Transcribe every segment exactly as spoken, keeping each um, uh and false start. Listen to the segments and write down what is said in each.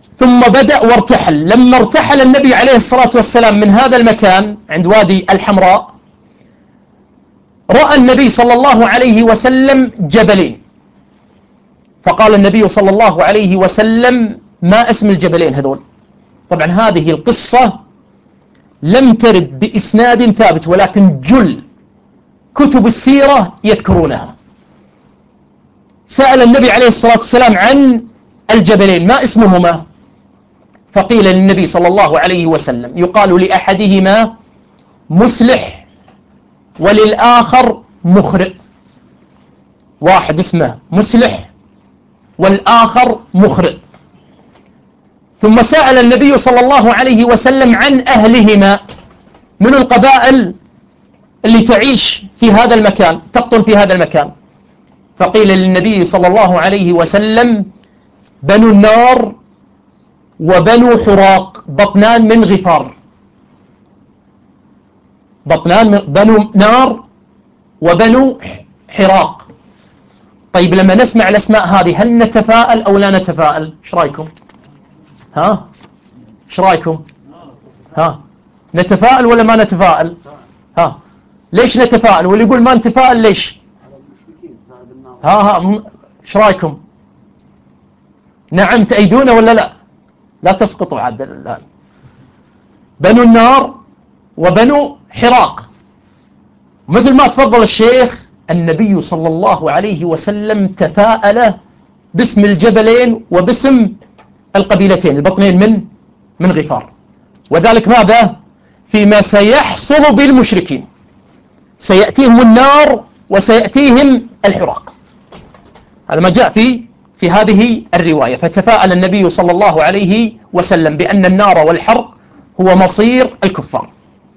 ثم بدأ وارتحل. لما ارتحل النبي عليه الصلاة والسلام من هذا المكان عند وادي الحمراء، رأى النبي صلى الله عليه وسلم جبلين، فقال النبي صلى الله عليه وسلم: ما اسم الجبلين هذول؟ طبعا هذه القصة لم ترد بإسناد ثابت، ولكن جل كتب السيرة يذكرونها. سأل النبي عليه الصلاة والسلام عن الجبلين ما اسمهما، فقيل للنبي صلى الله عليه وسلم: يقال لأحدهما مسلح وللآخر مخرق. واحد اسمه مسلح والآخر مخرق. ثم سأل النبي صلى الله عليه وسلم عن أهلهما، من القبائل اللي تعيش في هذا المكان، تقطن في هذا المكان، فقيل للنبي صلى الله عليه وسلم: بنو النار وبنو حراق، بطنان من غفار. بطنان من بنو نار وبنو حراق. طيب لما نسمع الأسماء هذه هل نتفائل أو لا نتفائل؟ ايش رايكم؟ ها ايش رايكم؟ ها نتفائل ولا ما نتفائل؟ ها ليش نتفائل؟ واللي يقول ما نتفائل ليش؟ ها ها ايش رايكم؟ نعم تأيدونه ولا لا؟ لا تسقطوا عاد الآن. بنو النار وبنو حراق، مثل ما تفضل الشيخ، النبي صلى الله عليه وسلم تفاءل باسم الجبلين وباسم القبيلتين البطنين من من غفار. وذلك ماذا؟ فيما سيحصل بالمشركين، سيأتيهم النار وسيأتيهم الحراق. هذا ما جاء في في هذه الرواية. فتفاءل النبي صلى الله عليه وسلم بأن النار والحرق هو مصير الكفار.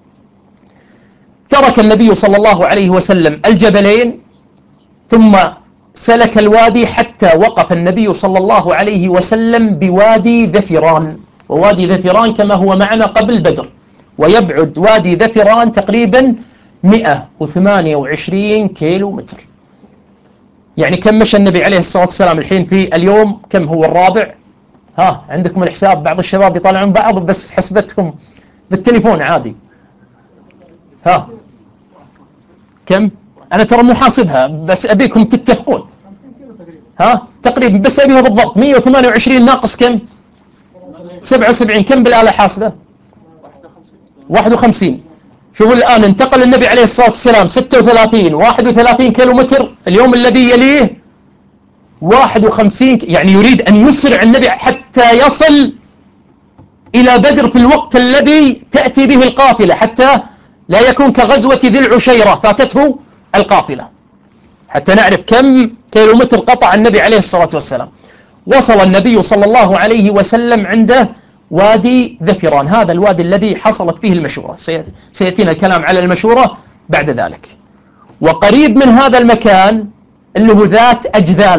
ترك النبي صلى الله عليه وسلم الجبلين ثم سلك الوادي حتى وقف النبي صلى الله عليه وسلم بوادي ذفران. ووادي ذفران كما هو معنا قبل بدر، ويبعد وادي ذفران تقريبا مئة وثمانية وعشرين كيلو متر. يعني كم مشى النبي عليه الصلاة والسلام الحين في اليوم؟ كم هو الرابع؟ ها عندكم الحساب؟ بعض الشباب يطالعون بعض بس حسبتهم بالتليفون عادي. ها كم؟ أنا ترى مو حاسبها بس أبيكم تتفقون. ها تقريبا بس أبيها بالضبط. مئة وثمانية وعشرين ناقص كم؟ سبعة وسبعين. كم بالآلة حاسبة؟ واحد وخمسين. شوفوا الآن انتقل النبي عليه الصلاة والسلام ستة وثلاثين واحد وثلاثين كيلو متر، اليوم الذي يليه واحد وخمسين. يعني يريد أن يسرع النبي حتى يصل إلى بدر في الوقت الذي تأتي به القافلة، حتى لا يكون كغزوة ذي العشيرة فاتته القافلة. حتى نعرف كم كيلو متر قطع النبي عليه الصلاة والسلام. وصل النبي صلى الله عليه وسلم عنده وادي ذفران، هذا الوادي الذي حصلت فيه المشورة. سيأتينا الكلام على المشورة بعد ذلك. وقريب من هذا المكان اللي هو ذات أجذال.